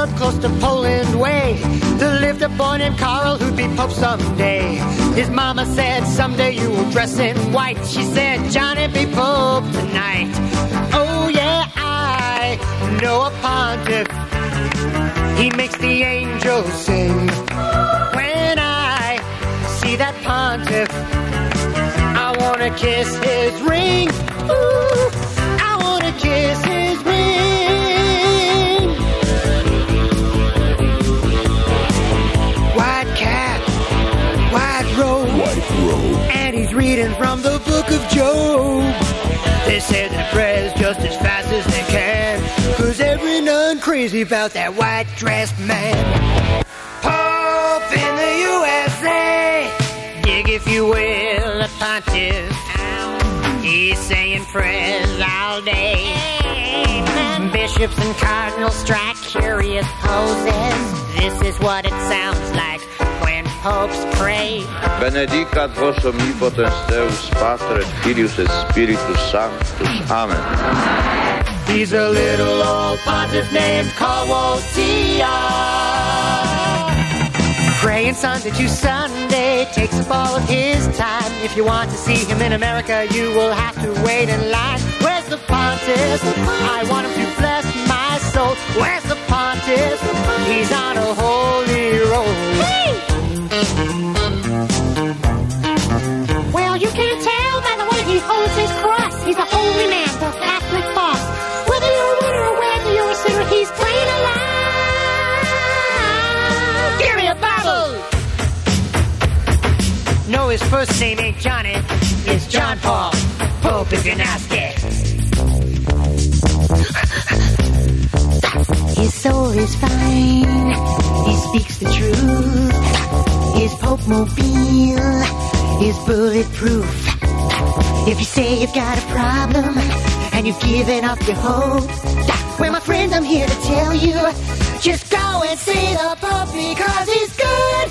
suburb close to Poland Way. There lived a boy named Carl who'd be Pope someday. His mama said, someday you will dress in white. She said, Johnny, be Pope tonight. Oh yeah, I know a pontiff. He makes the angels sing. When I see that pontiff, I wanna kiss his ring. Ooh, I wanna kiss his ring. White cap, white robe, and he's reading from the book of Job. They say that prayers just as fast as they can, 'cause every nun crazy about that white-dressed man. Pope in the USA, dig if you will, a pontiff. He's saying prayers all day. Bishops and cardinals strike curious poses. This is what it sounds like when popes pray. Benedicat vos omnipotens Deus Pater et Filius et Spiritus Sanctus. Amen. He's a little old pontiff named Cowotia. Praying Sunday to Sunday takes up all of his time. If you want to see him in America, you will have to wait in line. Where's the pontiff? I want him to bless my soul. Where's the pontiff? He's on a holy roll. Hey! Well, you can't tell by the way he holds his cross. He's a holy man, the Catholic boss. Whether you're a winner or whether you're a sinner, he's playing alive. Give me a Bible! No, his first name ain't Johnny. It's John Paul. Pope if you're nasty. His soul is fine. He speaks the truth. His Pope mobile is bulletproof. If you say you've got a problem and you've given up your hope, well, my friend, I'm here to tell you, just go and see the Pope because he's good.